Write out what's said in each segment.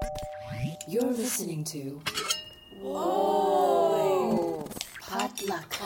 You're listening to Whoa! Potluck.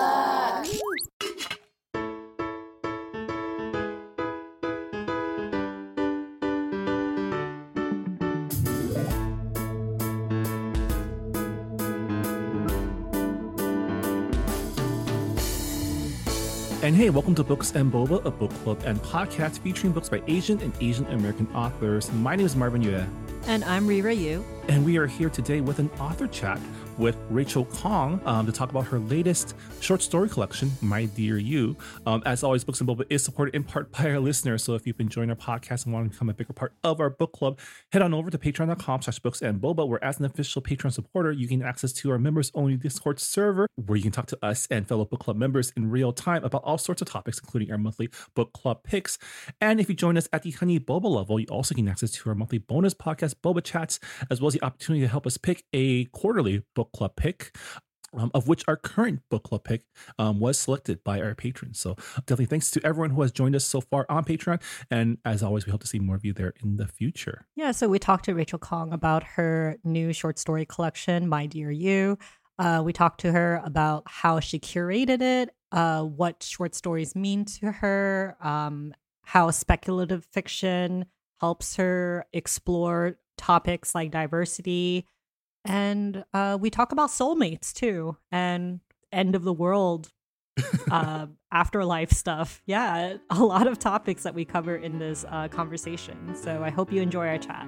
And hey, welcome to Books and Boba, a book club and podcast featuring books by Asian and Asian American authors. My name is Marvin Yue. And I'm Rira Yu. And we are here today with an author chat with Rachel Kong to talk about her latest short story collection, My Dear You. As always, Books and Boba is supported in part by our listeners. So if you've been enjoying our podcast and want to become a bigger part of our book club, head on over to patreon.com/booksandboba, where as an official Patreon supporter, you gain access to our members-only Discord server, where you can talk to us and fellow book club members in real time about all sorts of topics, including our monthly book club picks. And if you join us at the Honey Boba level, you also gain access to our monthly bonus podcast, Boba Chats, as well as the opportunity to help us pick a quarterly book club pick, of which our current book club pick was selected by our patrons. So definitely thanks to everyone who has joined us so far on Patreon. And as always, we hope to see more of you there in the future. Yeah, so we talked to Rachel Kong about her new short story collection, My Dear You. We talked to her about how she curated it, what short stories mean to her, how speculative fiction helps her explore topics like diversity. And we talk about soulmates too, and end of the world, afterlife stuff. Yeah, a lot of topics that we cover in this conversation. So I hope you enjoy our chat.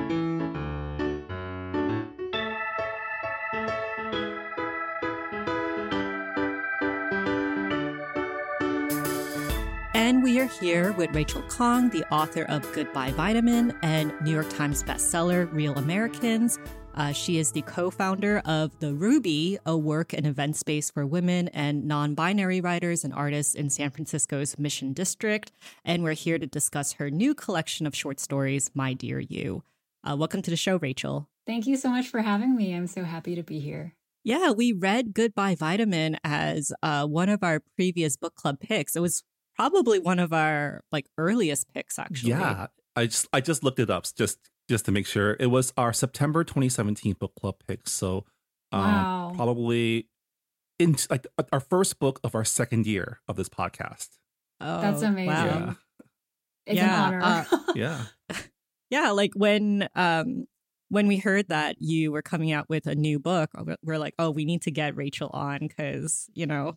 And we are here with Rachel Kong, the author of Goodbye Vitamin and New York Times bestseller Real Americans. She is the co-founder of The Ruby, a work and event space for women and non-binary writers and artists in San Francisco's Mission District. And we're here to discuss her new collection of short stories, My Dear You. Welcome to the show, Rachel. Thank you so much for having me. I'm so happy to be here. Yeah, we read Goodbye Vitamin as one of our previous book club picks. It was probably one of our earliest picks, actually. Yeah, I just looked it up just to make sure. It was our September 2017 book club pick. So Wow. probably in our first book of our second year of this podcast. Oh, That's amazing. wow. It's an honor. Yeah. Yeah, when we heard that you were coming out with a new book, we're like, oh, we need to get Rachel on because,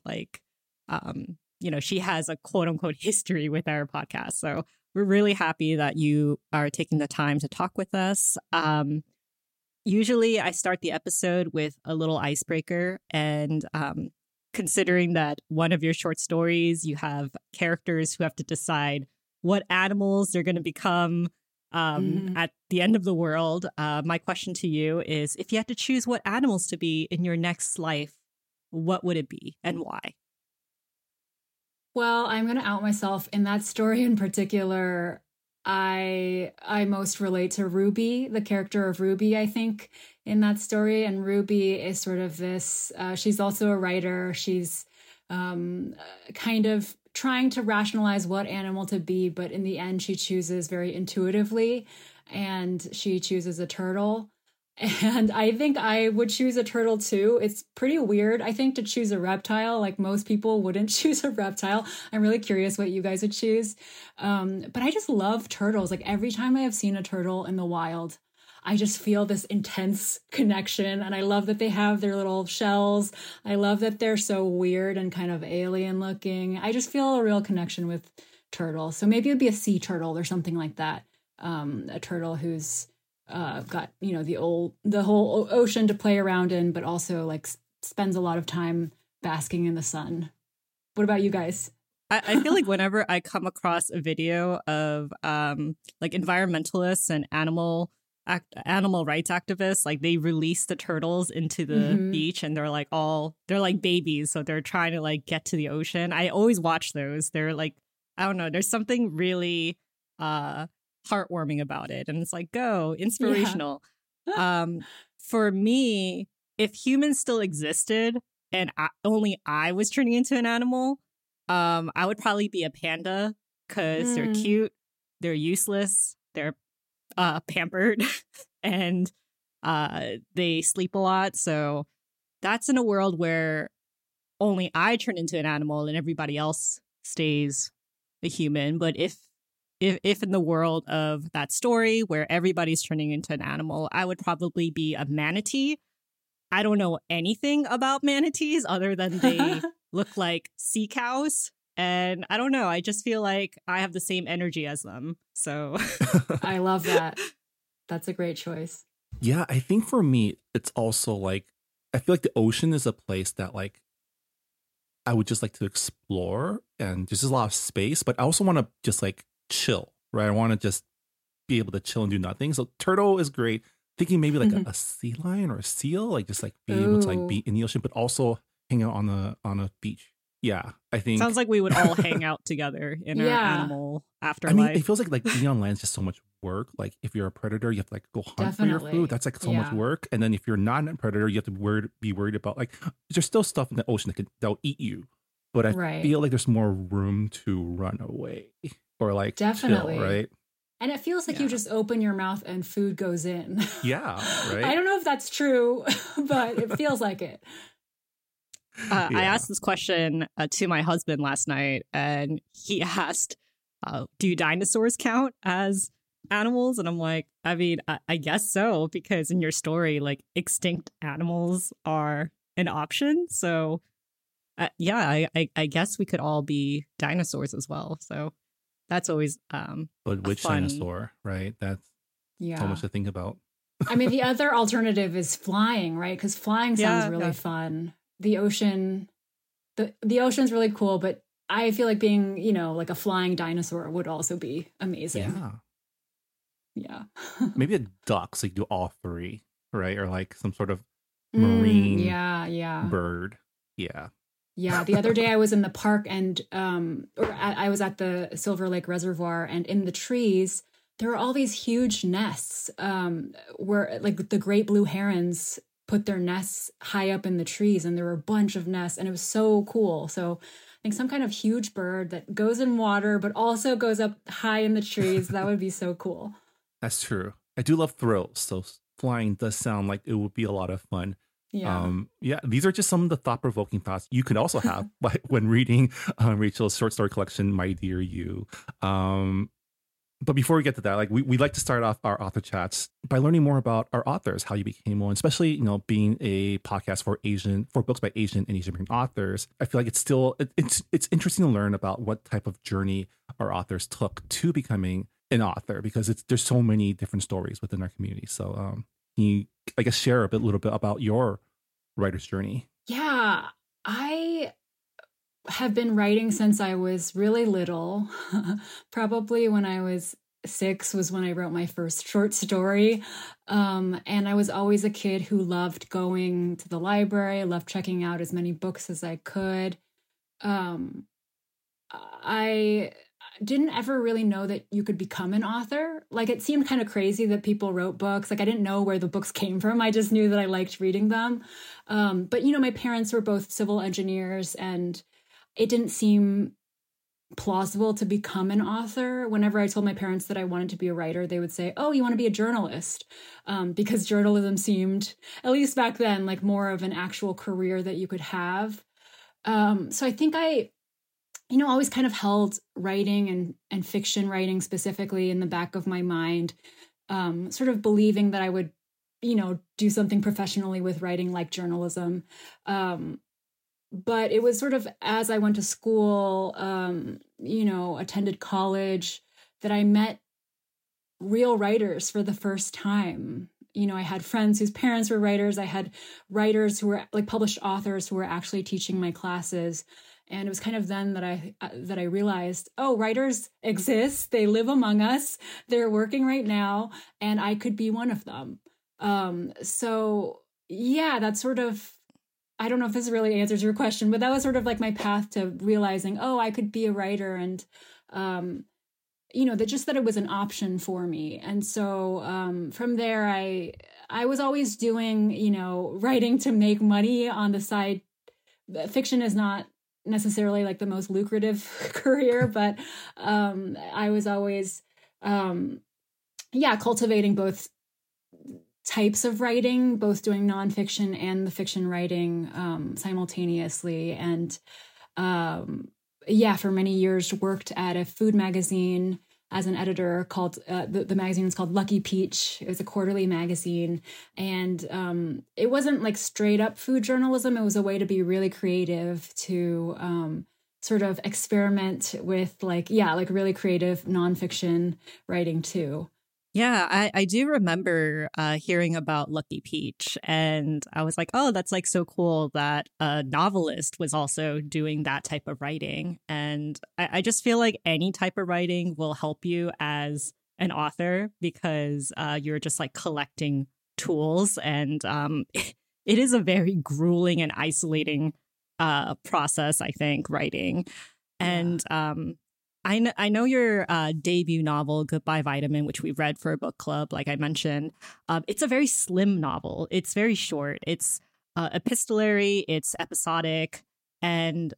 she has a quote unquote history with our podcast. So we're really happy that you are taking the time to talk with us. Usually I start the episode with a little icebreaker, and considering that one of your short stories, you have characters who have to decide what animals they're going to become at the end of the world. My question to you is, if you had to choose what animals to be in your next life, what would it be and why? Well, I'm going to out myself. In that story in particular, I most relate to Ruby, the character of Ruby, I think, in that story. And Ruby is sort of this, she's also a writer. She's kind of trying to rationalize what animal to be, but in the end, she chooses very intuitively, and she chooses a turtle. And I think I would choose a turtle too. It's pretty weird, I think, to choose a reptile. Like, most people wouldn't choose a reptile. I'm really curious what you guys would choose. But I just love turtles. Like, every time I have seen a turtle in the wild, I just feel this intense connection. And I love that they have their little shells. I love that they're so weird and kind of alien looking. I just feel a real connection with turtles. So maybe it'd be a sea turtle or something like that. A turtle who's got, the whole ocean to play around in, but also spends a lot of time basking in the sun. What about you guys? I feel like whenever I come across a video of environmentalists and animal rights activists, they release the turtles into the beach, and they're like babies, so they're trying to get to the ocean. I always watch those. They're I don't know, there's something really heartwarming about it, and it's go inspirational. Yeah. For me, if humans still existed and only I was turning into an animal, I would probably be a panda, because they're cute, they're useless, they're pampered and they sleep a lot. So that's in a world where only I turn into an animal and everybody else stays a human. But if in the world of that story where everybody's turning into an animal, I would probably be a manatee. I don't know anything about manatees other than they look like sea cows. And I don't know. I just feel like I have the same energy as them. So I love that. That's a great choice. Yeah, I think for me, it's also like, I feel like the ocean is a place that like I would just like to explore, and there's just a lot of space, but I also want to just like chill, right? I want to just be able to chill and do nothing. So turtle is great. Thinking maybe like a sea lion or a seal, like just like being able to like be in the ocean, but also hang out on a beach. Yeah, I think sounds like we would all hang out together in our animal afterlife. I mean, it feels like being on land is just so much work. Like if you're a predator, you have to like go hunt for your food. That's like so much work. And then if you're not a predator, you have to be worried about like there's still stuff in the ocean that'll eat you. But I feel like there's more room to run away or like definitely chill, right? And it feels like you just open your mouth and food goes in. Yeah, right. I don't know if that's true, but it feels like it. I asked this question to my husband last night, and he asked, do dinosaurs count as animals? And I'm like, I mean, I guess so, because in your story, like extinct animals are an option. So yeah, I guess we could all be dinosaurs as well. So that's always but which dinosaur, right? That's so much to think about. I mean, the other alternative is flying, right? Because flying sounds really fun. The ocean, the ocean's really cool, but I feel like being, you know, like a flying dinosaur would also be amazing. Yeah. Maybe a duck, so you do all three, right? Or like some sort of marine bird. Yeah. Yeah. The other day I was in the park and I was at the Silver Lake Reservoir, and in the trees there are all these huge nests where like the great blue herons put their nests high up in the trees, and there were a bunch of nests, and it was so cool. So I think some kind of huge bird that goes in water but also goes up high in the trees, that would be so cool. That's true. I do love thrills, so flying does sound like it would be a lot of fun. These are just some of the thought-provoking thoughts you could also have when reading Rachel's short story collection, My Dear You. But before we get to that, like we like to start off our author chats by learning more about our authors, how you became one, especially, you know, being a podcast for books by Asian and Asian American authors. I feel like it's interesting to learn about what type of journey our authors took to becoming an author, because there's so many different stories within our community. So can you, I guess, share a little bit about your writer's journey? Yeah, I have been writing since I was really little. Probably when I was 6 was when I wrote my first short story. And I was always a kid who loved going to the library, loved checking out as many books as I could. I didn't ever really know that you could become an author. Like, it seemed kind of crazy that people wrote books. Like, I didn't know where the books came from. I just knew that I liked reading them. But, you know, my parents were both civil engineers, and it didn't seem plausible to become an author. Whenever I told my parents that I wanted to be a writer, they would say, "Oh, you want to be a journalist?" Because journalism seemed, at least back then, like more of an actual career that you could have. So I think I always kind of held writing and fiction writing specifically in the back of my mind, sort of believing that I would, do something professionally with writing like journalism. But it was sort of as I went to school, attended college, that I met real writers for the first time. I had friends whose parents were writers. I had writers who were like published authors who were actually teaching my classes. And it was kind of then that I realized, oh, writers exist. They live among us. They're working right now, and I could be one of them. So yeah, that's sort of, I don't know if this really answers your question, but that was sort of like my path to realizing, oh, I could be a writer, and that it was an option for me. And so from there, I was always doing, writing to make money on the side. Fiction is not necessarily like the most lucrative career, but I was always cultivating both types of writing, both doing nonfiction and the fiction writing simultaneously. And for many years worked at a food magazine as an editor called, the magazine is called Lucky Peach. It was a quarterly magazine. And it wasn't like straight up food journalism. It was a way to be really creative, to sort of experiment with really creative nonfiction writing too. Yeah, I do remember hearing about Lucky Peach, and I was like, oh, that's like so cool that a novelist was also doing that type of writing. And I just feel like any type of writing will help you as an author, because you're just like collecting tools, and it is a very grueling and isolating process, I think, writing. And I know your debut novel, Goodbye Vitamin, which we read for a book club, like I mentioned. It's a very slim novel. It's very short. It's epistolary. It's episodic. And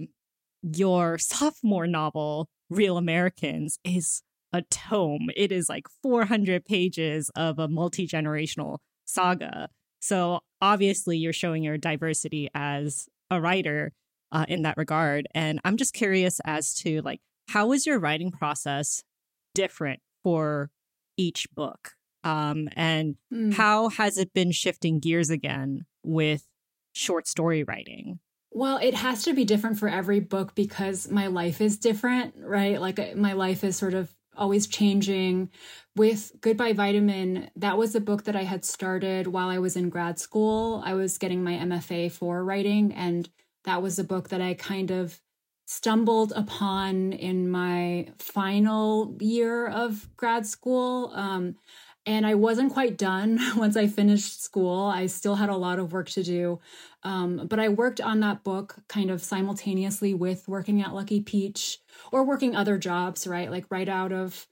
your sophomore novel, Real Americans, is a tome. It is like 400 pages of a multi-generational saga. So obviously you're showing your diversity as a writer in that regard. And I'm just curious as to like, how is your writing process different for each book? And how has it been shifting gears again with short story writing? Well, it has to be different for every book because my life is different, right? Like my life is sort of always changing. With Goodbye Vitamin, that was a book that I had started while I was in grad school. I was getting my MFA for writing, and that was a book that I kind of stumbled upon in my final year of grad school. And I wasn't quite done once I finished school. I still had a lot of work to do. But I worked on that book kind of simultaneously with working at Lucky Peach or working other jobs, right? Like right out of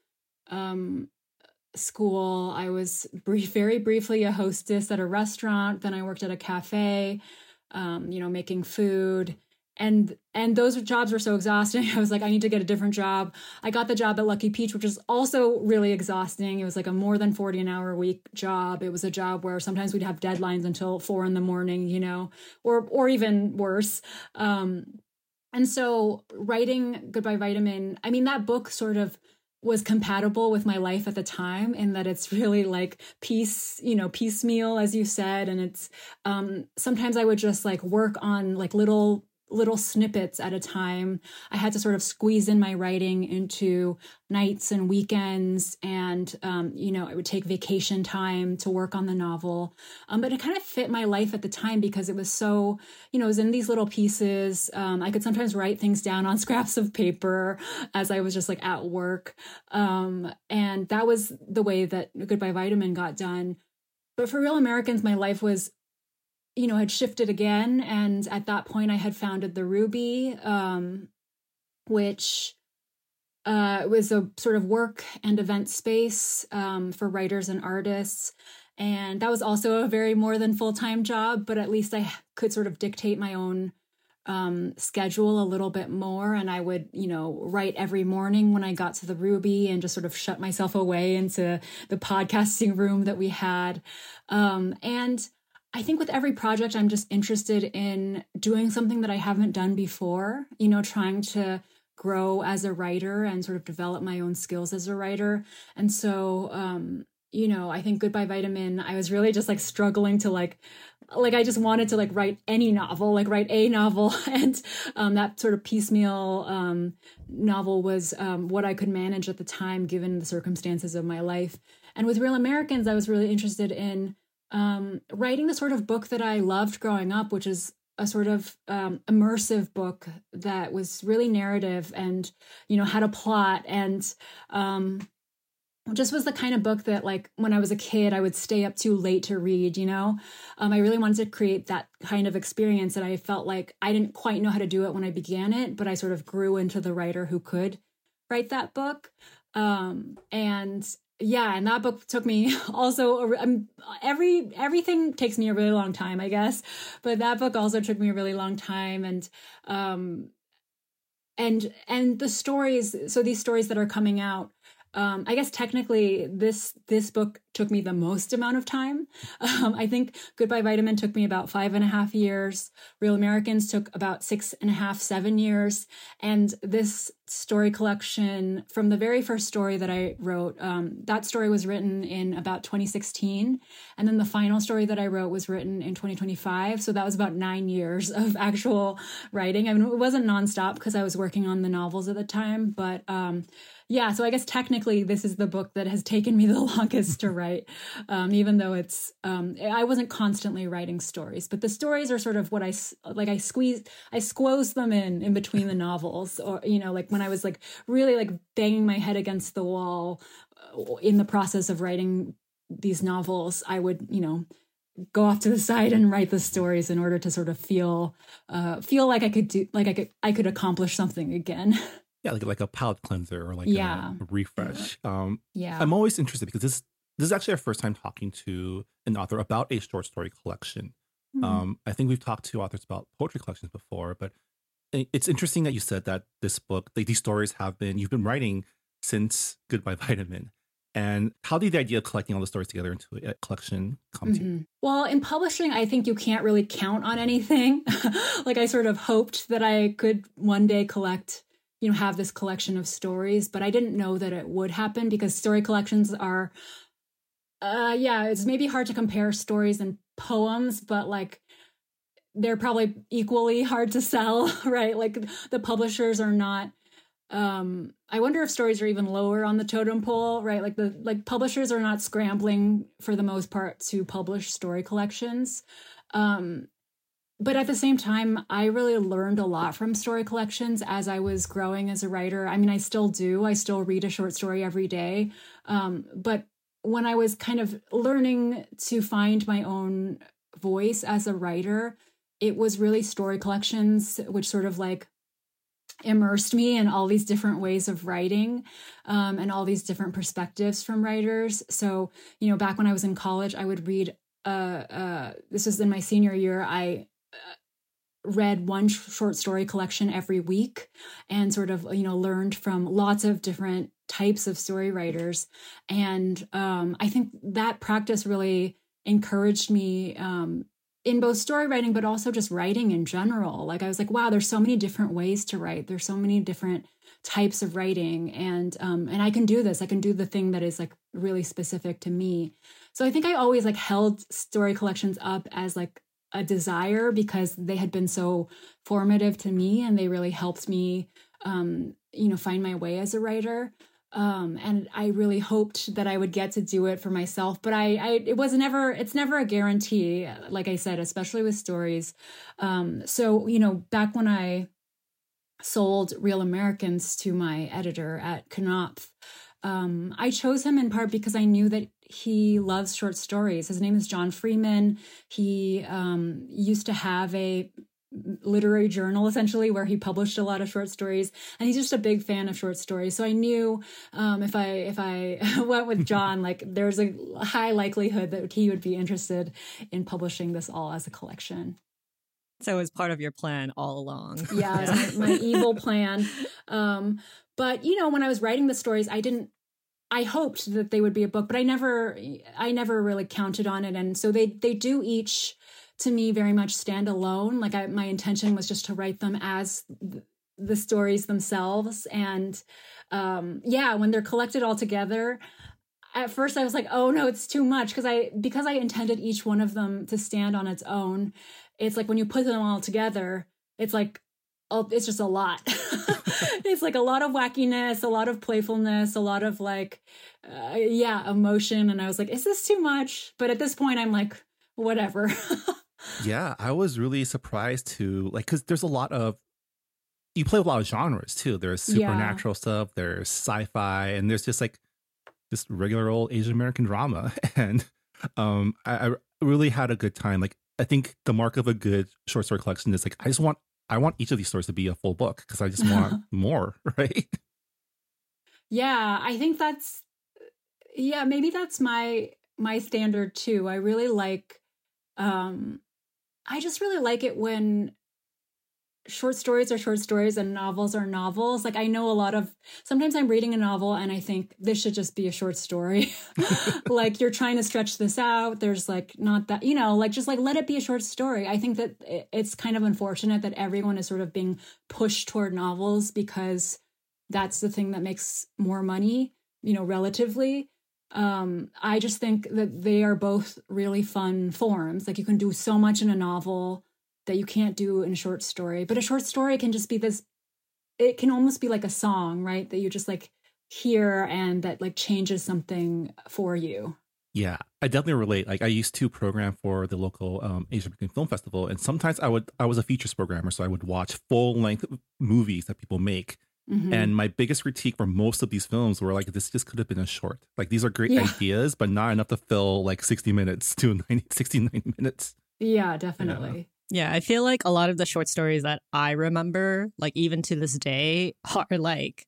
school, I was very briefly a hostess at a restaurant. Then I worked at a cafe, making food. And those jobs were so exhausting. I was like, I need to get a different job. I got the job at Lucky Peach, which is also really exhausting. It was like a more than 40 an hour a week job. It was a job where sometimes we'd have deadlines until 4 a.m, or even worse. And so writing Goodbye Vitamin, I mean, that book sort of was compatible with my life at the time in that it's really like piecemeal, as you said. And it's sometimes I would just like work on like little snippets at a time. I had to sort of squeeze in my writing into nights and weekends, and I would take vacation time to work on the novel. But it kind of fit my life at the time because it was so, it was in these little pieces. I could sometimes write things down on scraps of paper as I was just like at work. And that was the way that Goodbye Vitamin got done. But for Real Americans, my life was had shifted again. And at that point I had founded the Ruby, which was a sort of work and event space for writers and artists. And that was also a very more than full-time job, but at least I could sort of dictate my own schedule a little bit more. And I would, write every morning when I got to the Ruby and just sort of shut myself away into the podcasting room that we had. And I think with every project, I'm just interested in doing something that I haven't done before, trying to grow as a writer and sort of develop my own skills as a writer. And so, I think Goodbye Vitamin, I was really just like struggling to like I just wanted to like write any novel, like write a novel. And that sort of piecemeal novel was what I could manage at the time, given the circumstances of my life. And with Real Americans, I was really interested in writing the sort of book that I loved growing up, which is a sort of immersive book that was really narrative and, had a plot and just was the kind of book that like when I was a kid, I would stay up too late to read, I really wanted to create that kind of experience, and I felt like I didn't quite know how to do it when I began it, but I sort of grew into the writer who could write that book. And that book took me also, everything takes me a really long time, I guess, but that book also took me a really long time. And the stories, so these stories that are coming out, I guess technically this book took me the most amount of time. I think Goodbye Vitamin took me about 5.5 years. Real Americans took about 6.5, 7 years. And this story collection, from the very first story that I wrote, that story was written in about 2016. And then the final story that I wrote was written in 2025. So that was about 9 years of actual writing. I mean, it wasn't nonstop because I was working on the novels at the time, but yeah, so I guess technically this is the book that has taken me the longest to write, even though it's, I wasn't constantly writing stories, but the stories are sort of what I squoze them in between the novels, or, you know, like when I was like really like banging my head against the wall in the process of writing these novels, I would, you know, go off to the side and write the stories in order to sort of feel like I could do, like I could accomplish something again. Yeah, like a palate cleanser or like Yeah. a refresh. Yeah. I'm always interested because this is actually our first time talking to an author about a short story collection. I think we've talked to authors about poetry collections before, but it's interesting that you said that this book, like these stories you've been writing since Goodbye Vitamin. And how did the idea of collecting all the stories together into a collection come to you? Well, in publishing, I think you can't really count on anything. Like I sort of hoped that I could one day collect, you know, have this collection of stories, but I didn't know that it would happen because story collections are, it's maybe hard to compare stories and poems, but like they're probably equally hard to sell, right? Like the publishers are not, I wonder if stories are even lower on the totem pole, right? Like publishers are not scrambling for the most part to publish story collections. But at the same time, I really learned a lot from story collections as I was growing as a writer. I mean, I still do. I still read a short story every day. But when I was kind of learning to find my own voice as a writer, it was really story collections, which sort of like immersed me in all these different ways of writing, and all these different perspectives from writers. So, you know, back when I was in college, I would read, this was in my senior year, I read one short story collection every week and sort of, you know, learned from lots of different types of story writers. And I think that practice really encouraged me in both story writing, but also just writing in general. Like I was like, wow, there's so many different ways to write. There's so many different types of writing. And I can do this. I can do the thing that is like really specific to me. So I think I always like held story collections up as like a desire because they had been so formative to me and they really helped me, you know, find my way as a writer. And I really hoped that I would get to do it for myself, but it's never a guarantee, like I said, especially with stories. So, you know, back when I sold Real Americans to my editor at Knopf, I chose him in part because I knew that he loves short stories. His name is John Freeman. He used to have a literary journal essentially where he published a lot of short stories, and he's just a big fan of short stories. So I knew if I went with John, like there's a high likelihood that he would be interested in publishing this all as a collection. So it was part of your plan all along. Yeah, it's my evil plan. But you know, when I was writing the stories, I hoped that they would be a book, but I never really counted on it. And so they do each, to me, very much stand alone. Like my intention was just to write them as the stories themselves. And when they're collected all together, at first I was like, oh no, it's too much. Because I intended each one of them to stand on its own. It's like when you put them all together, it's like, oh, it's just a lot. It's like a lot of wackiness, a lot of playfulness, a lot of like, emotion. And I was like, is this too much? But at this point, I'm like, whatever. Yeah, I was really surprised to like, because there's you play with a lot of genres too. There's supernatural stuff, there's sci-fi, and there's just like this regular old Asian American drama. And I really had a good time. Like, I think the mark of a good short story collection is like, I want each of these stories to be a full book because I just want more, right? Yeah, I think maybe that's my standard too. I really like, I just really like it when short stories are short stories and novels are novels. Like I know sometimes I'm reading a novel and I think this should just be a short story. Like you're trying to stretch this out. There's like not that, like just like let it be a short story. I think that it's kind of unfortunate that everyone is sort of being pushed toward novels because that's the thing that makes more money, relatively. I just think that they are both really fun forms. Like you can do so much in a novel that you can't do in a short story. But a short story can just be it can almost be like a song, right? That you just like hear and that like changes something for you. Yeah, I definitely relate. Like I used to program for the local Asian American Film Festival, and sometimes I was a features programmer, so I would watch full length movies that people make. Mm-hmm. And my biggest critique for most of these films were like, this just could have been a short. Like these are great ideas, but not enough to fill like 60 minutes to 69 minutes. Yeah, definitely. Yeah, I feel like a lot of the short stories that I remember, like even to this day, are like,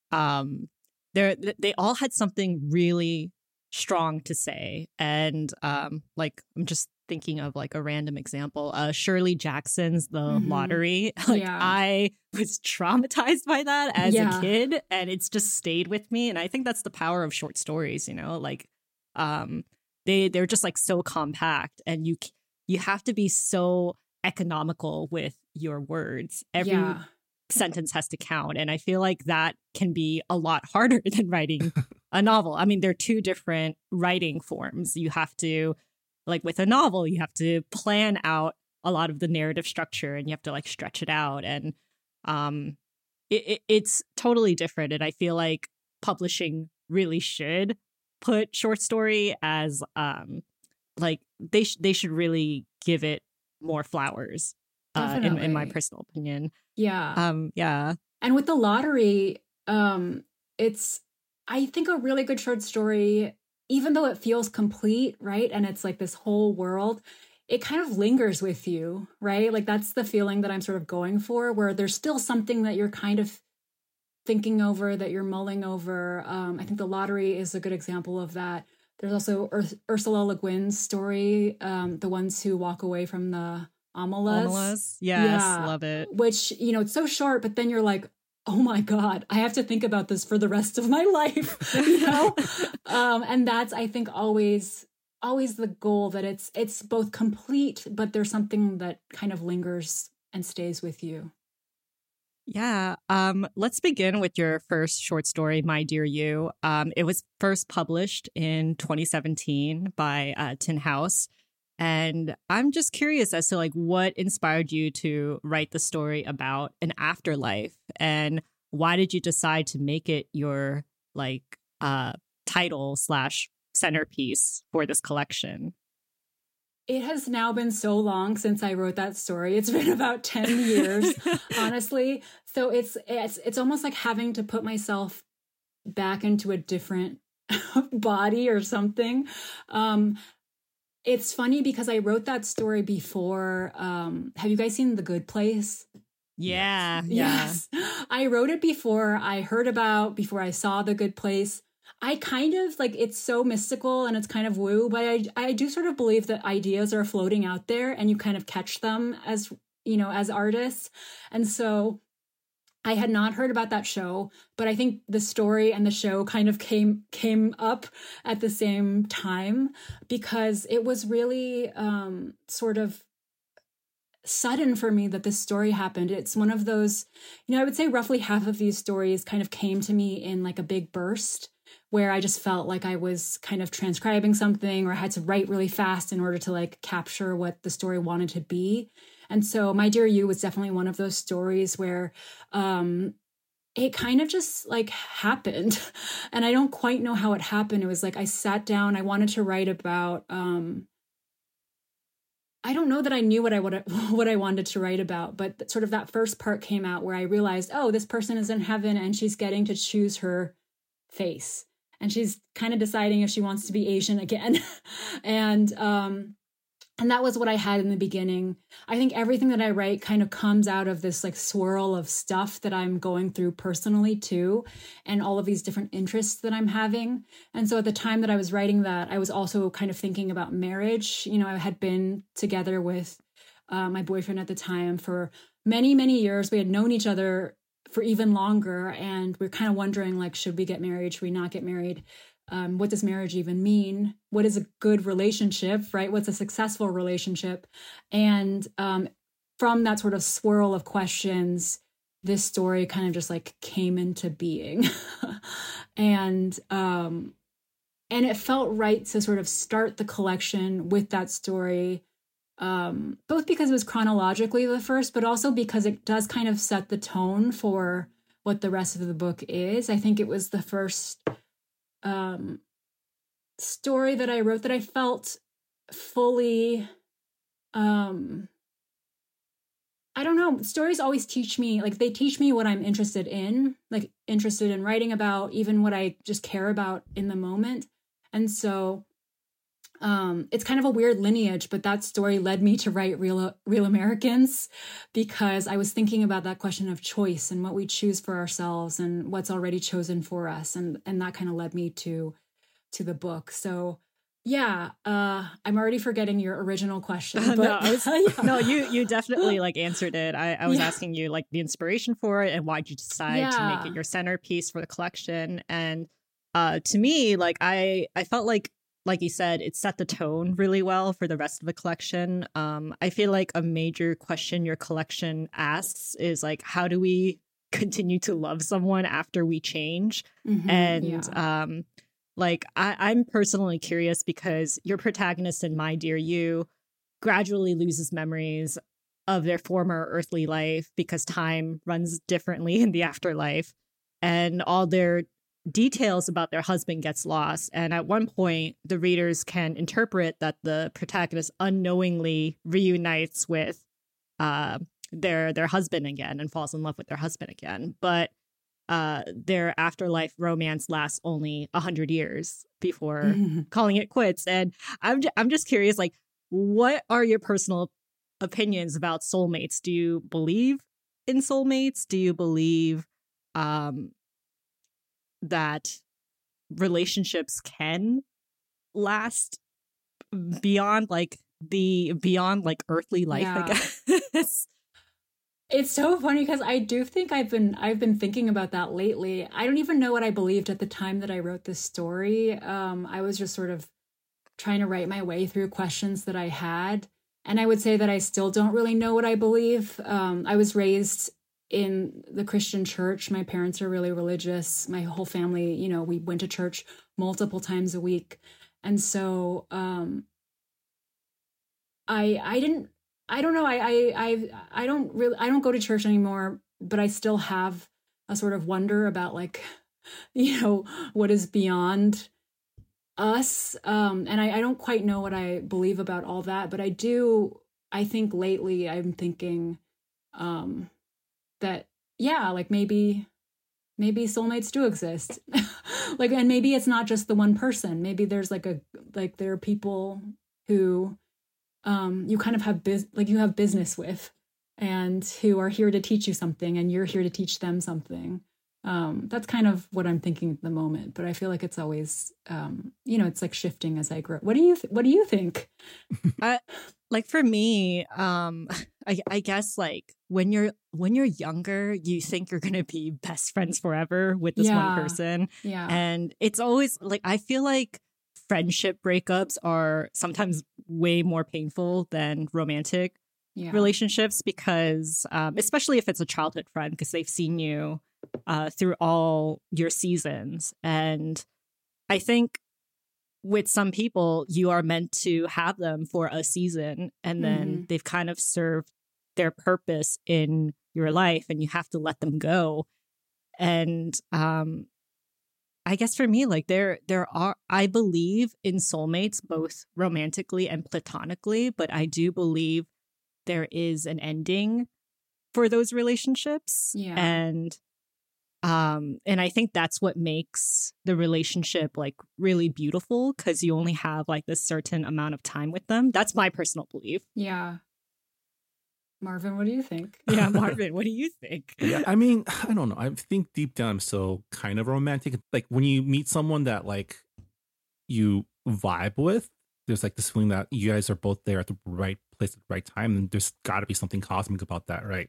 they all had something really strong to say, and like I'm just thinking of like a random example, Shirley Jackson's The Lottery. Like I was traumatized by that as a kid, and it's just stayed with me. And I think that's the power of short stories. Like they're just like so compact, and you have to be so economical with your words. Every sentence has to count. And I feel like that can be a lot harder than writing a novel. I mean, they're two different writing forms. You have to, like with a novel, you have to plan out a lot of the narrative structure and you have to like stretch it out. And it's totally different. And I feel like publishing really should put short story as like they should really give it more flowers, in my personal opinion. Yeah. And with The Lottery, it's, I think, a really good short story, even though it feels complete, right? And it's like this whole world, it kind of lingers with you, right? Like that's the feeling that I'm sort of going for, where there's still something that you're kind of thinking over, that you're mulling over. I think The Lottery is a good example of that. There's also Ursula Le Guin's story, The Ones Who Walk Away from the Omelas. Yes, love it. Which, it's so short, but then you're like, oh my God, I have to think about this for the rest of my life, and that's, I think, always the goal, that it's both complete, but there's something that kind of lingers and stays with you. Yeah. Let's begin with your first short story, My Dear You. It was first published in 2017 by Tin House. And I'm just curious as to like what inspired you to write the story about an afterlife, and why did you decide to make it your like title / centerpiece for this collection? It has now been so long since I wrote that story. It's been about 10 years, honestly. So it's almost like having to put myself back into a different body or something. It's funny because I wrote that story before. Have you guys seen The Good Place? Yeah. Yes. I wrote it before I saw The Good Place. I kind of like, it's so mystical and it's kind of woo, but I do sort of believe that ideas are floating out there and you kind of catch them as artists. And so I had not heard about that show, but I think the story and the show kind of came up at the same time, because it was really sort of sudden for me that this story happened. It's one of those, I would say roughly half of these stories kind of came to me in like a big burst, where I just felt like I was kind of transcribing something, or I had to write really fast in order to like capture what the story wanted to be. And so My Dear You was definitely one of those stories where it kind of just like happened. And I don't quite know how it happened. It was like I sat down, I wanted to write about, I don't know that I knew what I wanted to write about, but sort of that first part came out where I realized, oh, this person is in heaven and she's getting to choose her face. And she's kind of deciding if she wants to be Asian again. And that was what I had in the beginning. I think everything that I write kind of comes out of this like swirl of stuff that I'm going through personally too, and all of these different interests that I'm having. And so at the time that I was writing that, I was also kind of thinking about marriage. I had been together with my boyfriend at the time for many, many years. We had known each other for even longer, and we're kind of wondering, like, should we get married? Should we not get married? What does marriage even mean? What is a good relationship, right? What's a successful relationship? And from that sort of swirl of questions, this story kind of just like came into being. and it felt right to sort of start the collection with that story, both because it was chronologically the first, but also because it does kind of set the tone for what the rest of the book is. I think it was the first story that I wrote that I felt fully, I don't know, stories always teach me, like they teach me what I'm interested in, like interested in writing about, even what I just care about in the moment. And so it's kind of a weird lineage, but that story led me to write Real Americans, because I was thinking about that question of choice and what we choose for ourselves and what's already chosen for us. And that kind of led me to the book. So yeah, I'm already forgetting your original question. But no, you definitely like answered it. I was asking you like the inspiration for it and why'd you decide to make it your centerpiece for the collection. And to me, like I felt like you said, it set the tone really well for the rest of the collection. I feel like a major question your collection asks is like, how do we continue to love someone after we change? Mm-hmm, and like, I'm personally curious because your protagonist in My Dear You gradually loses memories of their former earthly life because time runs differently in the afterlife, and all their details about their husband gets lost. And at one point, the readers can interpret that the protagonist unknowingly reunites with their husband again and falls in love with their husband again. But their afterlife romance lasts only 100 years before calling it quits. And I'm just curious, like, what are your personal opinions about soulmates? Do you believe in soulmates? Do you believe that relationships can last beyond earthly life, I guess? It's so funny because I do think I've been thinking about that lately. I don't even know what I believed at the time that I wrote this story. I was just sort of trying to write my way through questions that I had. And I would say that I still don't really know what I believe. I was raised in the Christian church. My parents are really religious. My whole family, we went to church multiple times a week. And so I don't know. I don't go to church anymore, but I still have a sort of wonder about like, what is beyond us. And I don't quite know what I believe about all that, but I think lately I'm thinking that, like maybe soulmates do exist. Like, and maybe it's not just the one person. Maybe there's there are people who you kind of have you have business with, and who are here to teach you something, and you're here to teach them something. That's kind of what I'm thinking at the moment, but I feel like it's always, it's like shifting as I grow. What do you think? Like for me, I guess like when you're younger, you think you're gonna be best friends forever with this one person, and it's always like I feel like friendship breakups are sometimes way more painful than romantic relationships because especially if it's a childhood friend, because they've seen you through all your seasons. And I think with some people, you are meant to have them for a season, and then they've kind of served their purpose in your life and you have to let them go. And I guess for me, like I believe in soulmates, both romantically and platonically, but I do believe there is an ending for those relationships. Yeah. And I think that's what makes the relationship like really beautiful, because you only have like this certain amount of time with them. That's my personal belief. Yeah. Marvin, what do you think? Yeah, Marvin, what do you think? Yeah, I mean, I don't know. I think deep down I'm still kind of romantic. Like when you meet someone that like you vibe with, there's like this feeling that you guys are both there at the right place at the right time, and there's got to be something cosmic about that, right?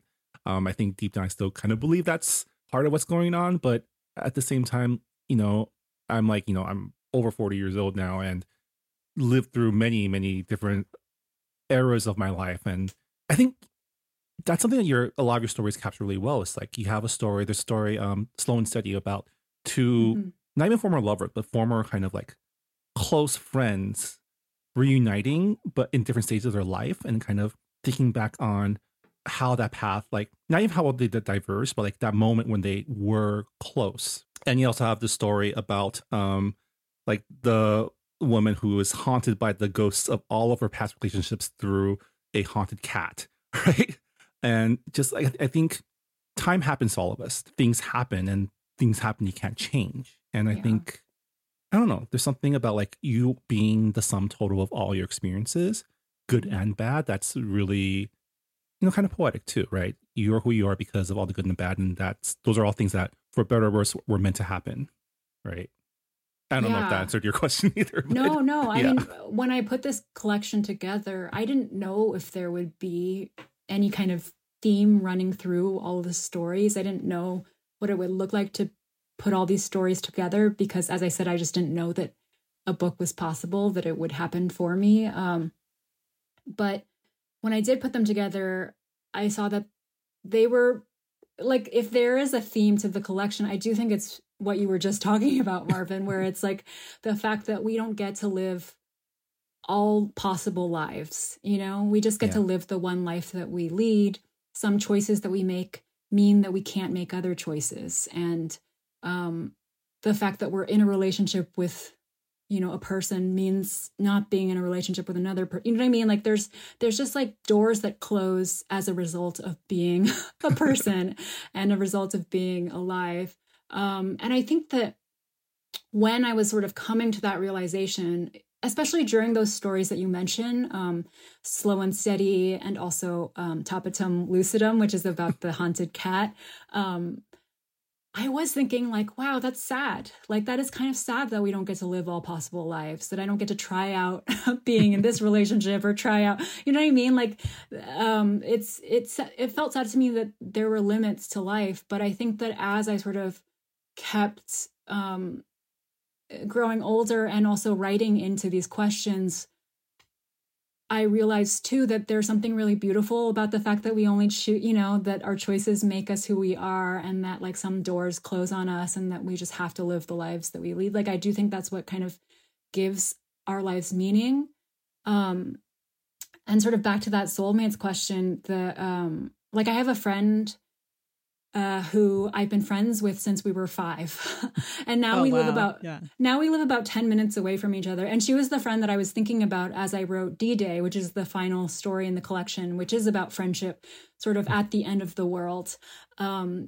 I think deep down I still kind of believe that's part of what's going on, but at the same time, I'm like, I'm over 40 years old now and lived through many, many different eras of my life. And I think that's something that a lot of your stories capture really well. It's like you have a story, there's a story, Slow and Steady, about two, not even former lovers, but former kind of like close friends reuniting, but in different stages of their life, and kind of thinking back on how that path, like not even how they diverse, but like that moment when they were close. And you also have the story about like the woman who is haunted by the ghosts of all of her past relationships through a haunted cat, right? And just like, I think time happens to all of us. Things happen, and things happen you can't change. And I think, I don't know, there's something about like you being the sum total of all your experiences, good and bad, that's really, kind of poetic too, right? You're who you are because of all the good and the bad, and those are all things that, for better or worse, were meant to happen, right? I don't know if that answered your question either. But, no. I mean, when I put this collection together, I didn't know if there would be any kind of theme running through all of the stories. I didn't know what it would look like to put all these stories together because, as I said, I just didn't know that a book was possible, that it would happen for me. But when I did put them together, I saw that they were like, if there is a theme to the collection, I do think it's what you were just talking about, Marvin, where it's like the fact that we don't get to live all possible lives. We just get to live the one life that we lead. Some choices that we make mean that we can't make other choices. And the fact that we're in a relationship with, a person means not being in a relationship with another person. You know what I mean? Like there's just like doors that close as a result of being a person and a result of being alive. And I think that when I was sort of coming to that realization, especially during those stories that you mentioned, Slow and Steady, and also Tapetum Lucidum, which is about the haunted cat, I was thinking like, wow, that's sad. Like that is kind of sad that we don't get to live all possible lives, that I don't get to try out being in this relationship or try out, you know what I mean? Like it felt sad to me that there were limits to life. But I think that as I sort of kept growing older and also writing into these questions, I realized too that there's something really beautiful about the fact that we only choose, that our choices make us who we are, and that like some doors close on us and that we just have to live the lives that we lead. Like, I do think that's what kind of gives our lives meaning. And sort of back to that soulmates question, I have a friend who I've been friends with since we were 5. And now we live about 10 minutes away from each other. And she was the friend that I was thinking about as I wrote D-Day, which is the final story in the collection, which is about friendship sort of at the end of the world. And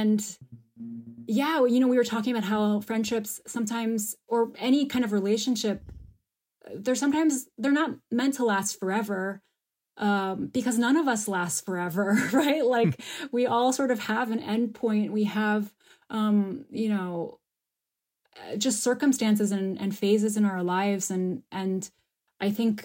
we were talking about how friendships sometimes, or any kind of relationship, they're not meant to last forever. Because none of us last forever, right? Like we all sort of have an end point. We have, just circumstances and phases in our lives. And I think,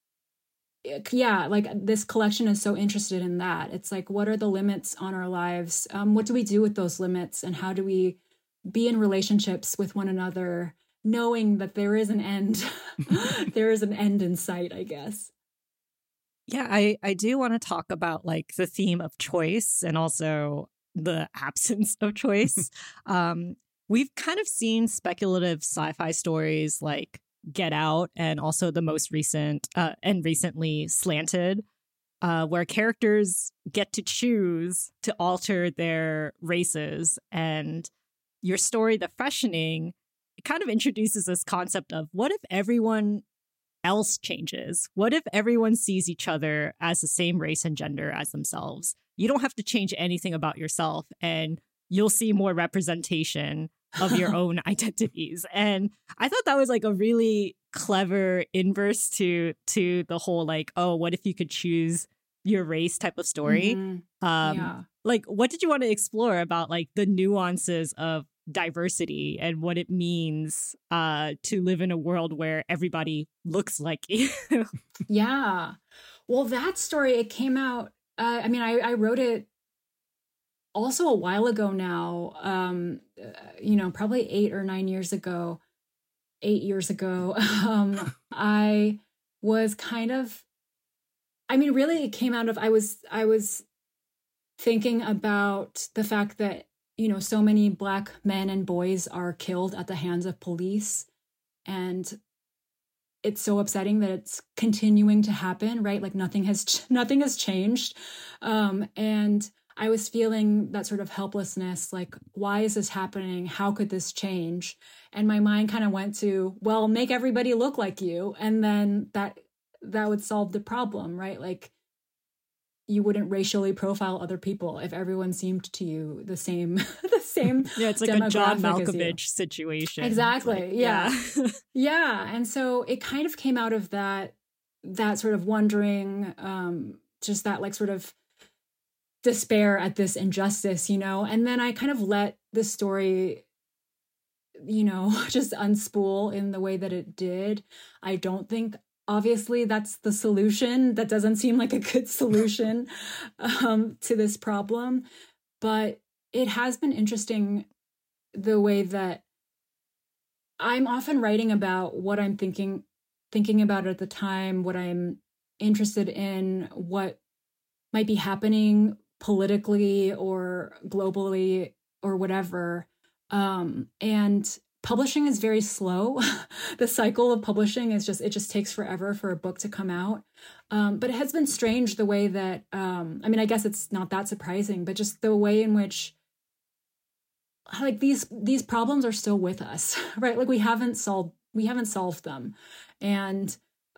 like this collection is so interested in that. It's like, what are the limits on our lives? What do we do with those limits? And how do we be in relationships with one another, knowing that there is an end, there is an end in sight, I guess. Yeah, I do want to talk about like the theme of choice and also the absence of choice. We've kind of seen speculative sci-fi stories like Get Out, and also the most recent and recently Slanted, where characters get to choose to alter their races. And your story, The Freshening, it kind of introduces this concept of what if everyone else changes? What if everyone sees each other as the same race and gender as themselves? You don't have to change anything about yourself, and you'll see more representation of your own identities. And I thought that was like a really clever inverse to the whole like, oh, what if you could choose your race type of story? Like, what did you want to explore about like the nuances of diversity and what it means to live in a world where everybody looks like you? Yeah. Well, that story, it came out, I wrote it also a while ago now, probably 8 years ago, I was kind of, really it came out of, I was thinking about the fact that, so many Black men and boys are killed at the hands of police. And it's so upsetting that it's continuing to happen, right? Like nothing has changed. And I was feeling that sort of helplessness, like, why is this happening? How could this change? And my mind kind of went to, well, make everybody look like you. And then that would solve the problem, right? Like, you wouldn't racially profile other people if everyone seemed to you the same. Yeah, it's like a John Malkovich situation. Exactly. Like, yeah. Yeah. And so it kind of came out of that sort of wondering, just that like sort of despair at this injustice, and then I kind of let the story, just unspool in the way that it did. I don't think, obviously, that's the solution. That doesn't seem like a good solution to this problem. But it has been interesting the way that I'm often writing about what I'm thinking about at the time, what I'm interested in, what might be happening politically or globally or whatever. And publishing is very slow. The cycle of publishing is it just takes forever for a book to come out. But it has been strange the way that, I guess it's not that surprising, but just the way in which like these problems are still with us, right? Like we haven't solved them. And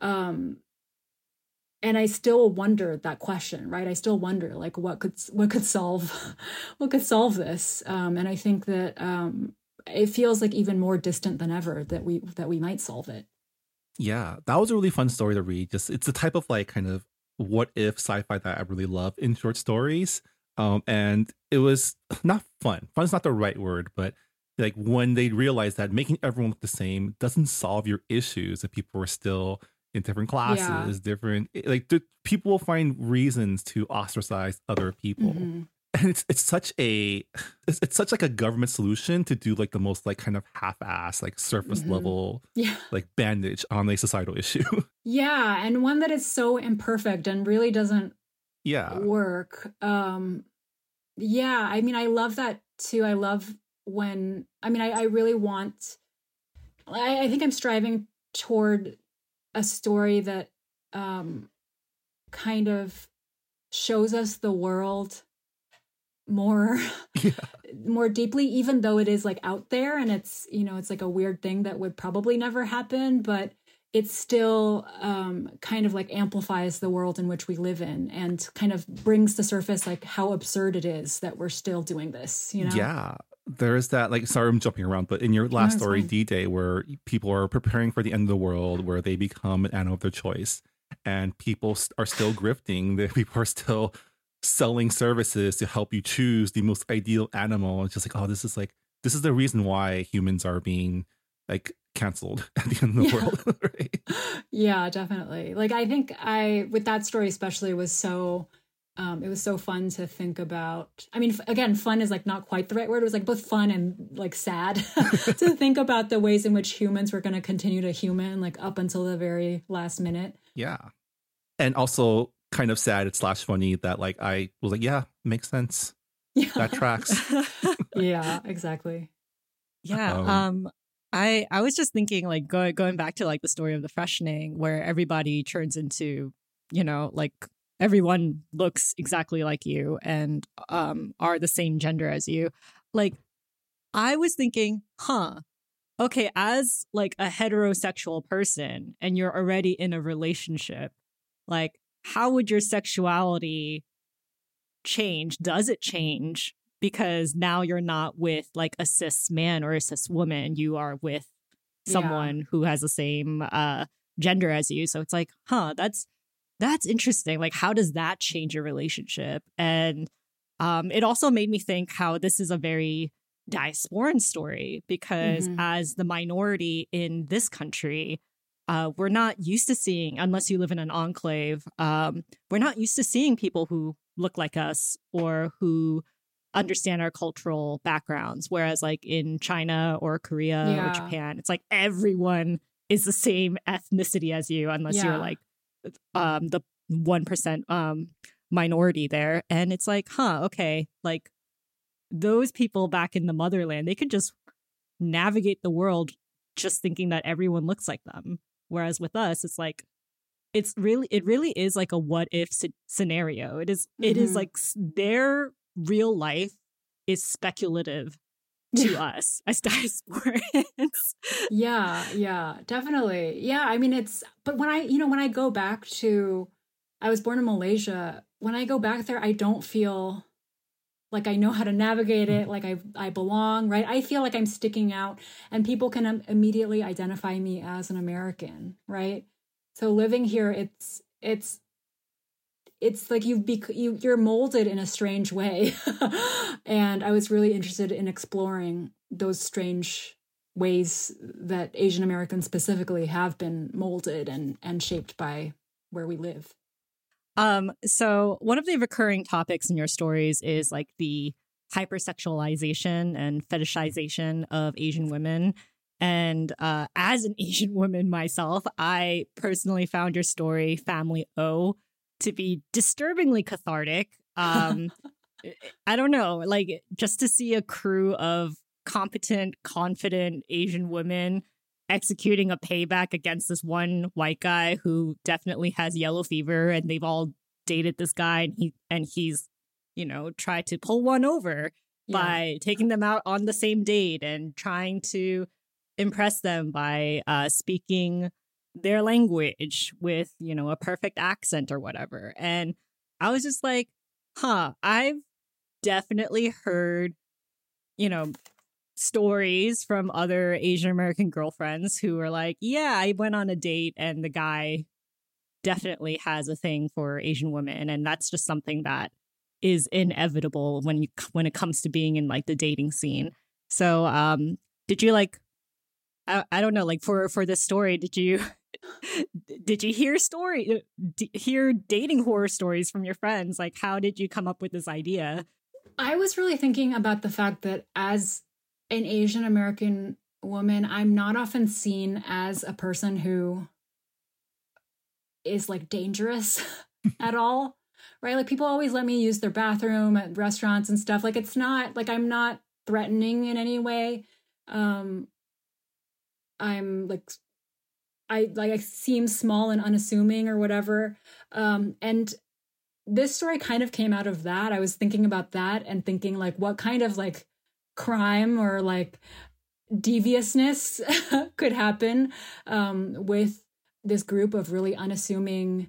I still wonder that question, right? I still wonder like what could solve this. And I think that, it feels like even more distant than ever that we might solve it. Yeah, that was a really fun story to read. Just it's a type of like kind of what if sci-fi that I really love in short stories. And it was not fun. Fun's not the right word, but like when they realized that making everyone look the same doesn't solve your issues if people are still in different classes, different people will find reasons to ostracize other people. Mm-hmm. And it's such like a government solution to do like the most like kind of half-ass like surface level like bandage on a societal issue. Yeah, and one that is so imperfect and really doesn't work. I love that too. I love when I really want, I think I'm striving toward a story that kind of shows us the world more deeply, even though it is like out there and it's it's like a weird thing that would probably never happen, but it still kind of like amplifies the world in which we live in and kind of brings to surface like how absurd it is that we're still doing this, Yeah, there is that, like, sorry I'm jumping around, but in your last story, D-Day, where people are preparing for the end of the world, where they become an animal of their choice and people are still grifting, people are still selling services to help you choose the most ideal animal. It's just like, oh, this is the reason why humans are being like canceled at the end of the world. Right? Yeah, definitely. Like, I think with that story especially was so, it was so fun to think about. I mean, again, fun is like not quite the right word. It was like both fun and like sad to think about the ways in which humans were going to continue to human like up until the very last minute. Yeah. And also kind of sad / funny that like I was like, yeah, makes sense. Yeah. That tracks. Yeah, exactly. Yeah. I was just thinking like going back to like the story of the freshening where everybody turns into, like everyone looks exactly like you and are the same gender as you. Like I was thinking, okay, as like a heterosexual person and you're already in a relationship, like how would your sexuality change? Does it change? Because now you're not with like a cis man or a cis woman. You are with someone who has the same gender as you. So it's like, that's interesting. Like, how does that change your relationship? And it also made me think how this is a very diasporan story because as the minority in this country, we're not used to seeing, unless you live in an enclave, we're not used to seeing people who look like us or who understand our cultural backgrounds. Whereas like in China or Korea or Japan, it's like everyone is the same ethnicity as you, unless you're like the 1% minority there. And it's like, okay, like those people back in the motherland, they could just navigate the world just thinking that everyone looks like them. Whereas with us, it's like, it really is like a what if scenario. It is like their real life is speculative to us as diasporans. Yeah, definitely. Yeah, I mean, but when I go back to, I was born in Malaysia. When I go back there, I don't feel like I know how to navigate it, like I belong, right? I feel like I'm sticking out, and people can immediately identify me as an American, right? So living here, it's like you're molded in a strange way. And I was really interested in exploring those strange ways that Asian Americans specifically have been molded and shaped by where we live. So one of the recurring topics in your stories is like the hypersexualization and fetishization of Asian women. And as an Asian woman myself, I personally found your story, Family O, to be disturbingly cathartic. I don't know, like just to see a crew of competent, confident Asian women executing a payback against this one white guy who definitely has yellow fever, and they've all dated this guy, and he's tried to pull one over by taking them out on the same date and trying to impress them by speaking their language with a perfect accent or whatever. And I was just like, I've definitely heard stories from other Asian American girlfriends who are like, yeah, I went on a date and the guy definitely has a thing for Asian women, and that's just something that is inevitable when it comes to being in like the dating scene. So did you like I don't know, like for this story, did you hear dating horror stories from your friends? Like, how did you come up with this idea? I was really thinking about the fact that as an Asian American woman, I'm not often seen as a person who is like dangerous at all, right? Like people always let me use their bathroom at restaurants and stuff. Like it's not like I'm not threatening in any way. I'm like, I seem small and unassuming or whatever. And this story kind of came out of that. I was thinking about that and thinking like, what kind of like crime or like deviousness could happen with this group of really unassuming,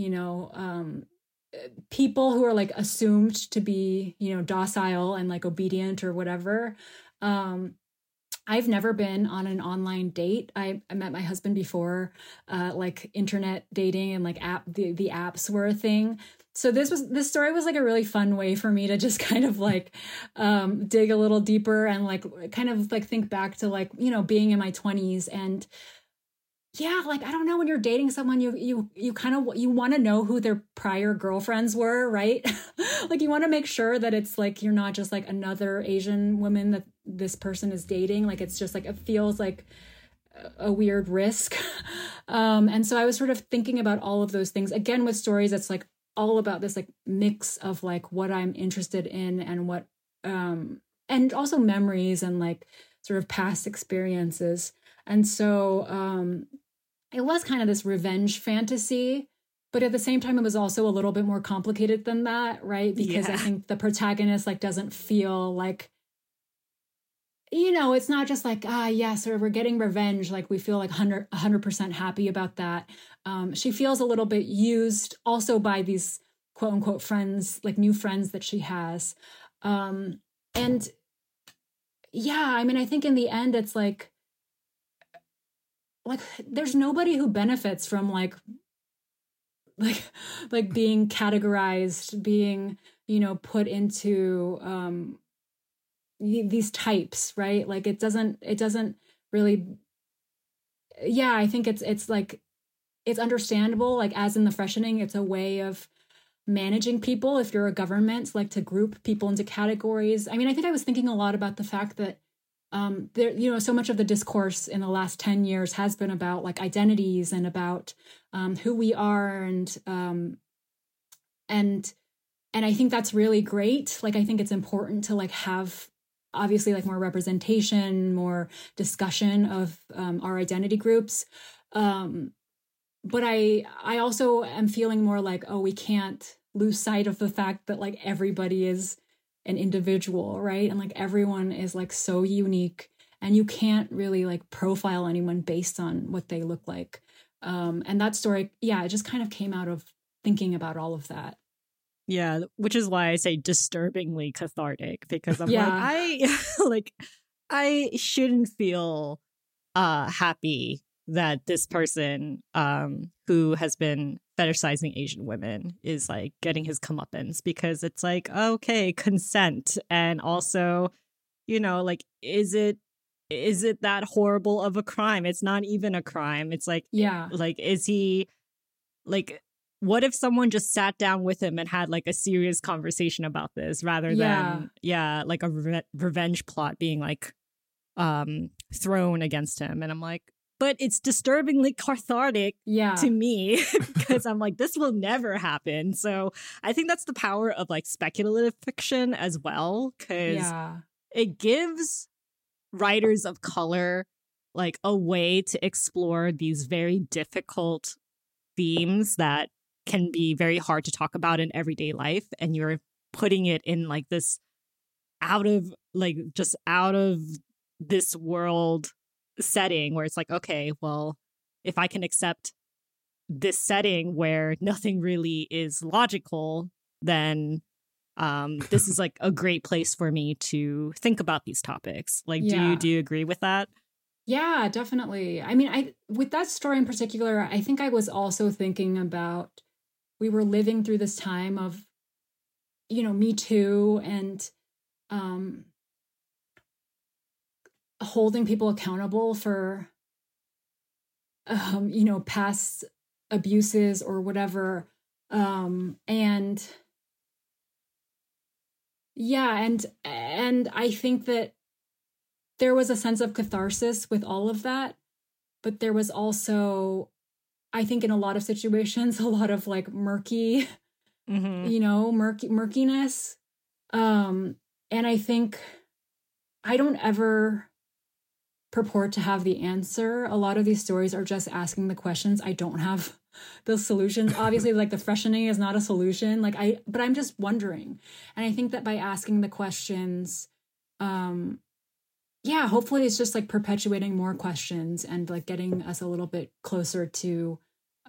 people who are like assumed to be, docile and like obedient or whatever. I've never been on an online date. I met my husband before, like internet dating and like the apps were a thing. So this story was like a really fun way for me to just kind of like dig a little deeper and like kind of like think back to like, being in my 20s. And yeah, like, I don't know, when you're dating someone, you kind of, you want to know who their prior girlfriends were, right? Like you want to make sure that it's like, you're not just like another Asian woman that this person is dating. Like, it's just like, it feels like a weird risk. And so I was sort of thinking about all of those things again with stories that's like all about this like mix of like what I'm interested in and what, and also memories and like sort of past experiences. And so, it was kind of this revenge fantasy, but at the same time, it was also a little bit more complicated than that, right? Because I think the protagonist like doesn't feel like, it's not just like, yes, or we're getting revenge. Like we feel like 100% happy about that. She feels a little bit used also by these quote unquote friends, like new friends that she has. And yeah, I mean, I think in the end, it's like there's nobody who benefits from like being categorized, being, put into these types, right? Like it doesn't really, I think it's like, it's understandable, like as in the freshening, it's a way of managing people if you're a government, like to group people into categories. I mean, I think I was thinking a lot about the fact that there, you know, so much of the discourse in the last 10 years has been about like identities and about who we are, and I think that's really great. Like, I think it's important to like have obviously like more representation, more discussion of our identity groups. But I also am feeling more like, oh, we can't lose sight of the fact that like everybody is an individual, right? And like everyone is like so unique, and you can't really like profile anyone based on what they look like. And that story, yeah, it just kind of came out of thinking about all of that. Yeah, which is why I say disturbingly cathartic, because I'm Yeah. like I shouldn't feel happy that this person who has been fetishizing Asian women is like getting his comeuppance, because it's like, okay, consent, and also, you know, like is it that horrible of a crime? It's not even a crime. It's like, Yeah. like, is he like, what if someone just sat down with him and had like a serious conversation about this, rather than like a revenge plot being like thrown against him? And I'm like, but it's disturbingly cathartic to me, because I'm like, this will never happen. So I think that's the power of like speculative fiction as well, because it gives writers of color like a way to explore these very difficult themes that can be very hard to talk about in everyday life, and you're putting it in like this out of this world setting where it's like, okay, well, if I can accept this setting where nothing really is logical, then this is like a great place for me to think about these topics. Like, do you agree with that? Yeah, definitely. I mean, with that story in particular, I think I was also thinking about, we were living through this time of, you know, Me Too, and holding people accountable for, you know, past abuses or whatever. And I think that there was a sense of catharsis with all of that, but there was also, I think in a lot of situations, a lot of like murky, you know, murkiness. And I think I don't ever purport to have the answer. A lot of these stories are just asking the questions. I don't have the solutions. Obviously, like the freshening is not a solution. But I'm just wondering. And I think that by asking the questions, hopefully it's just like perpetuating more questions and like getting us a little bit closer to,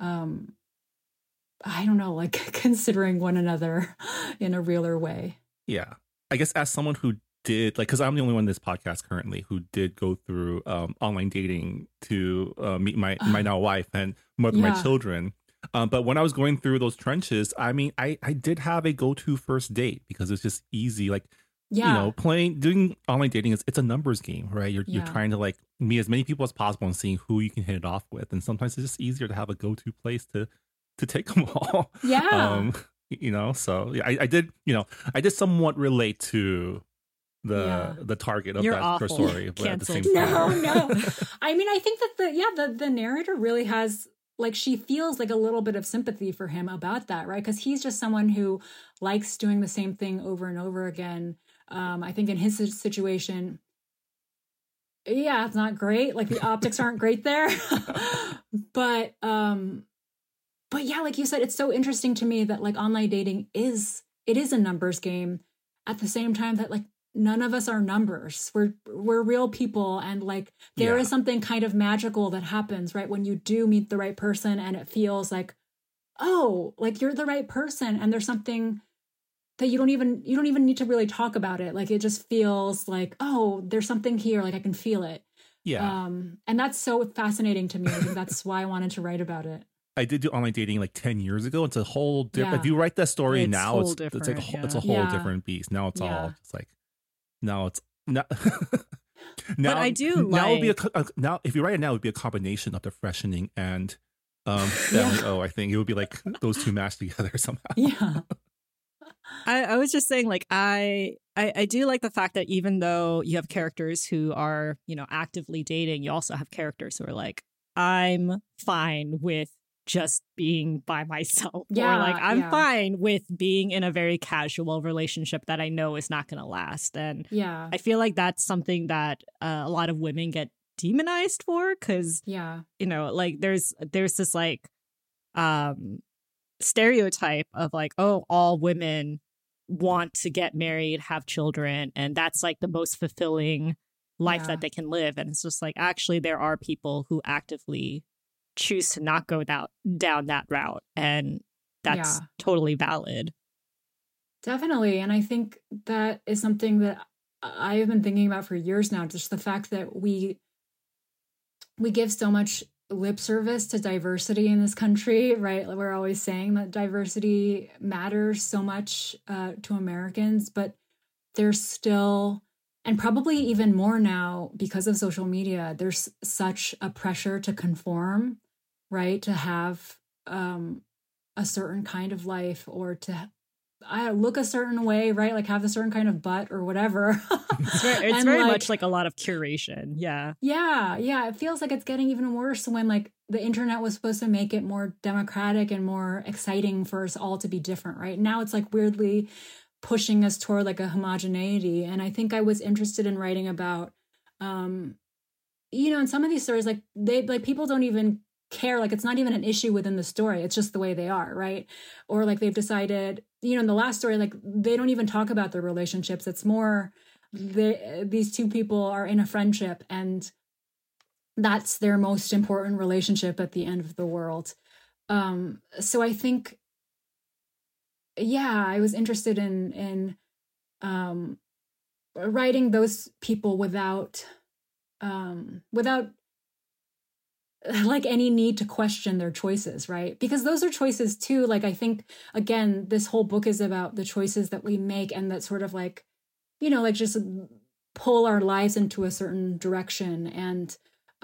I don't know, like considering one another in a realer way. Yeah. I guess as someone who did, like, because I'm the only one in this podcast currently who did go through online dating to meet my now wife and mother my children. But when I was going through those trenches, I mean, I did have a go-to first date because it's just easy. Like, you know, doing online dating it's a numbers game, right? You're trying to like meet as many people as possible and seeing who you can hit it off with. And sometimes it's just easier to have a go-to place to take them all. Yeah. You know, so yeah, I did somewhat relate to the target of You're that awful. Story. But at the same No. time. I mean, I think that the narrator really has, like, she feels like a little bit of sympathy for him about that, right? Because he's just someone who likes doing the same thing over and over again. I think in his situation, it's not great. Like the optics aren't great there. But yeah, like you said, it's so interesting to me that like online dating is a numbers game at the same time that like none of us are numbers. We're real people, and like there is something kind of magical that happens, right? When you do meet the right person and it feels like, oh, like you're the right person, and there's something that you don't even need to really talk about it. Like it just feels like, oh, there's something here, like I can feel it. Yeah. And that's so fascinating to me. I think that's why I wanted to write about it. I did do online dating like 10 years ago. It's a whole different. If you write that story now, it's like it's a whole different beast. Now it's all just like, now it's not. Now, but I do now would be now if you write it now, it would be a combination of the freshening and Family O. I think it would be like those two mashed together somehow. Yeah. I was just saying, like, I do like the fact that even though you have characters who are, actively dating, you also have characters who are like, I'm fine with just being by myself. Yeah, or like, I'm yeah. fine with being in a very casual relationship that I know is not going to last. And Yeah. I feel like that's something that a lot of women get demonized for, because, Yeah. like there's this like stereotype of like, oh, all women want to get married, have children, and that's like the most fulfilling life Yeah. that they can live. And it's just like, actually, there are people who actively choose to not go down that route, and that's totally valid. Definitely. And I think that is something that I have been thinking about for years now, just the fact that we give so much lip service to diversity in this country, right? We're always saying that diversity matters so much to Americans, but there's still, and probably even more now because of social media, there's such a pressure to conform, right? To have a certain kind of life, or to look a certain way, right? Like have a certain kind of butt or whatever. It's very much like a lot of curation. Yeah. Yeah. It feels like it's getting even worse when like the internet was supposed to make it more democratic and more exciting for us all to be different, right? Now it's like weirdly pushing us toward like a homogeneity. And I think I was interested in writing about, in some of these stories, like people don't even care, like it's not even an issue within the story, it's just the way they are, right? Or like they've decided, in the last story, like they don't even talk about their relationships. It's more these two people are in a friendship and that's their most important relationship at the end of the world. So I think, I was interested in writing those people without like any need to question their choices, right? Because those are choices too. Like, I think, again, this whole book is about the choices that we make and that sort of like, like just pull our lives into a certain direction. And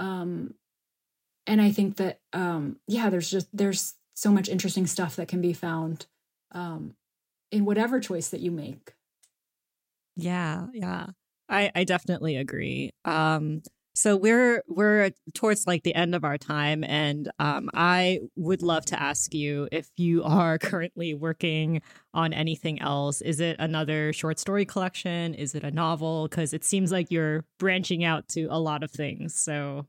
I think that, there's so much interesting stuff that can be found in whatever choice that you make. Yeah. I definitely agree. So we're towards like the end of our time, and I would love to ask you if you are currently working on anything else. Is it another short story collection? Is it a novel? Because it seems like you're branching out to a lot of things. So,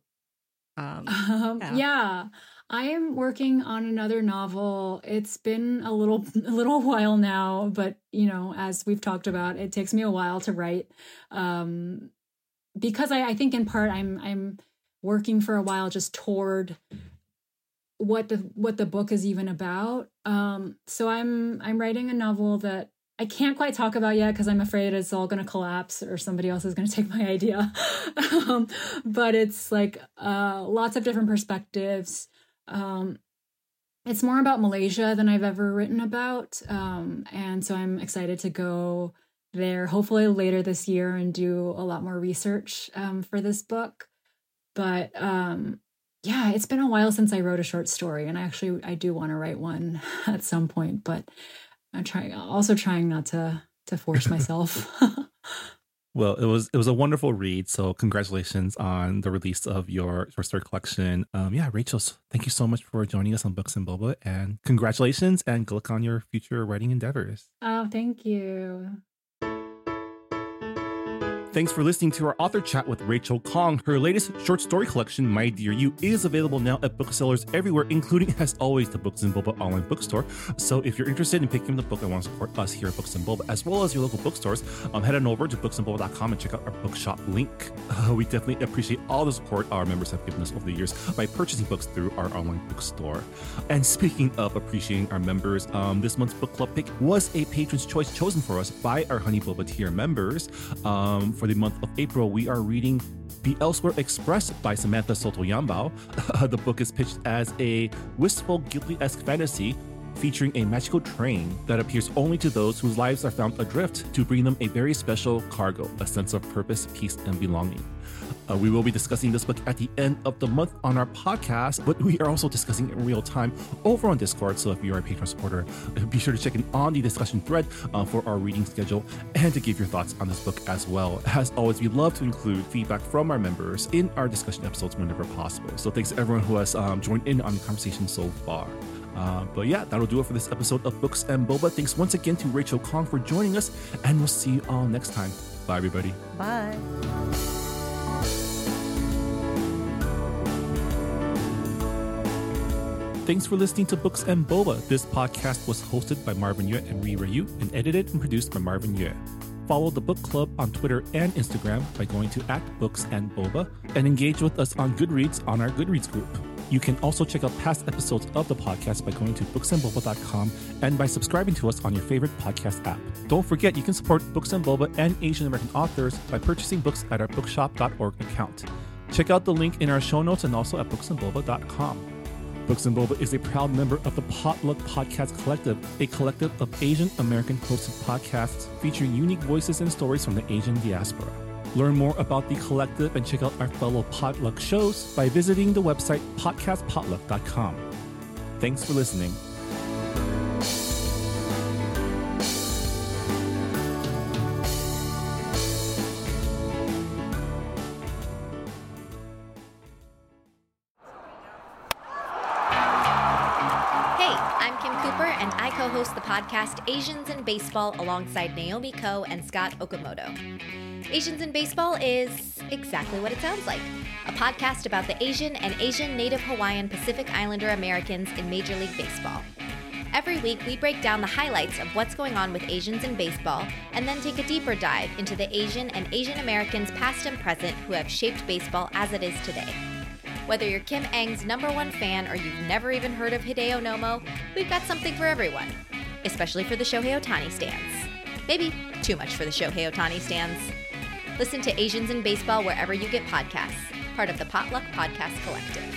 I am working on another novel. It's been a little while now, but as we've talked about, it takes me a while to write. Because I think in part I'm working for a while just toward what the book is even about. So I'm writing a novel that I can't quite talk about yet because I'm afraid it's all going to collapse or somebody else is going to take my idea. But it's like lots of different perspectives. It's more about Malaysia than I've ever written about, and so I'm excited to go there hopefully later this year and do a lot more research for this book. But it's been a while since I wrote a short story, and I do want to write one at some point, but I'm trying not to force myself. Well, it was a wonderful read. So congratulations on the release of your short story collection. Rachel, thank you so much for joining us on Books and Boba, and congratulations and good luck on your future writing endeavors. Oh, thank you. Thanks for listening to our author chat with Rachel Khong. Her latest short story collection, My Dear You, is available now at booksellers everywhere, including, as always, the Books and Boba online bookstore. So if you're interested in picking up the book and want to support us here at Books and Boba, as well as your local bookstores, head on over to booksandboba.com and check out our bookshop link. We definitely appreciate all the support our members have given us over the years by purchasing books through our online bookstore. And speaking of appreciating our members, this month's book club pick was a patron's choice chosen for us by our Honey Boba tier members. For the month of April, we are reading The Elsewhere Express by Samantha Soto Yambao. The book is pitched as a wistful, Ghibli-esque fantasy featuring a magical train that appears only to those whose lives are found adrift to bring them a very special cargo, a sense of purpose, peace, and belonging. We will be discussing this book at the end of the month on our podcast, but we are also discussing it in real time over on Discord. So if you are a Patreon supporter, be sure to check in on the discussion thread for our reading schedule and to give your thoughts on this book as well. As always, we love to include feedback from our members in our discussion episodes whenever possible. So thanks to everyone who has joined in on the conversation so far. But yeah, that'll do it for this episode of Books and Boba. Thanks once again to Rachel Khong for joining us, and we'll see you all next time. Bye, everybody. Bye. Thanks for listening to Books and Boba. This podcast was hosted by Marvin Yue and Ri Ryu and edited and produced by Marvin Yue. Follow the book club on Twitter and Instagram by going to @BooksandBoba and engage with us on Goodreads on our Goodreads group. You can also check out past episodes of the podcast by going to booksandboba.com and by subscribing to us on your favorite podcast app. Don't forget, you can support Books and Boba and Asian American authors by purchasing books at our bookshop.org account. Check out the link in our show notes and also at booksandboba.com. Books and Boba is a proud member of the Potluck Podcast Collective, a collective of Asian American hosted podcasts featuring unique voices and stories from the Asian diaspora. Learn more about the collective and check out our fellow Potluck shows by visiting the website podcastpotluck.com. Thanks for listening. The podcast Asians in Baseball alongside Naomi Ko and Scott Okamoto. Asians in Baseball is exactly what it sounds like. A podcast about the Asian and Asian Native Hawaiian Pacific Islander Americans in Major League Baseball. Every week, we break down the highlights of what's going on with Asians in baseball and then take a deeper dive into the Asian and Asian Americans past and present who have shaped baseball as it is today. Whether you're Kim Ng's #1 fan or you've never even heard of Hideo Nomo, we've got something for everyone. Especially for the Shohei Ohtani stans. Maybe too much for the Shohei Ohtani stans. Listen to Asians in Baseball wherever you get podcasts, part of the Potluck Podcast Collective.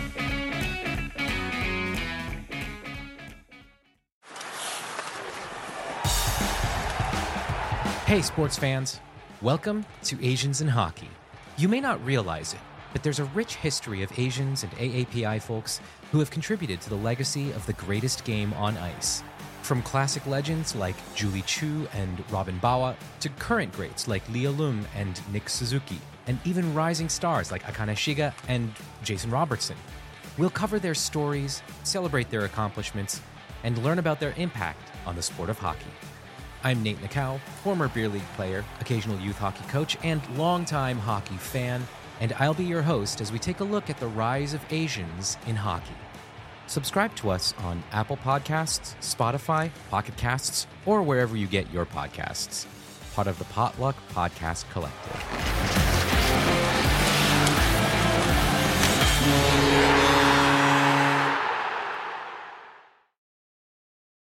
Hey sports fans, welcome to Asians in Hockey. You may not realize it, but there's a rich history of Asians and AAPI folks who have contributed to the legacy of the greatest game on ice. From classic legends like Julie Chu and Robin Bawa to current greats like Leah Lum and Nick Suzuki, and even rising stars like Akane Shiga and Jason Robertson. We'll cover their stories, celebrate their accomplishments, and learn about their impact on the sport of hockey. I'm Nate Nakau, former beer league player, occasional youth hockey coach, and longtime hockey fan, and I'll be your host as we take a look at the rise of Asians in hockey. Subscribe to us on Apple Podcasts, Spotify, Pocket Casts, or wherever you get your podcasts. Part of the Potluck Podcast Collective.